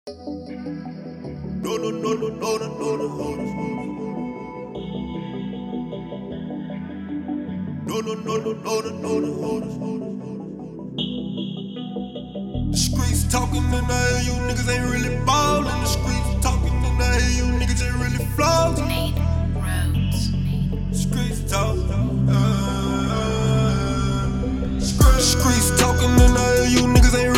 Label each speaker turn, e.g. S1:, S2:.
S1: No, no, no, no, no, no, no, no. No, no, no, no, no, no, no, no. The streets talking and I hear you niggas ain't really ballin'. The streets talking and I hear you niggas ain't really flogging.
S2: Nate Rhodes.
S1: Streets talk. Streets talking and I hear you niggas ain't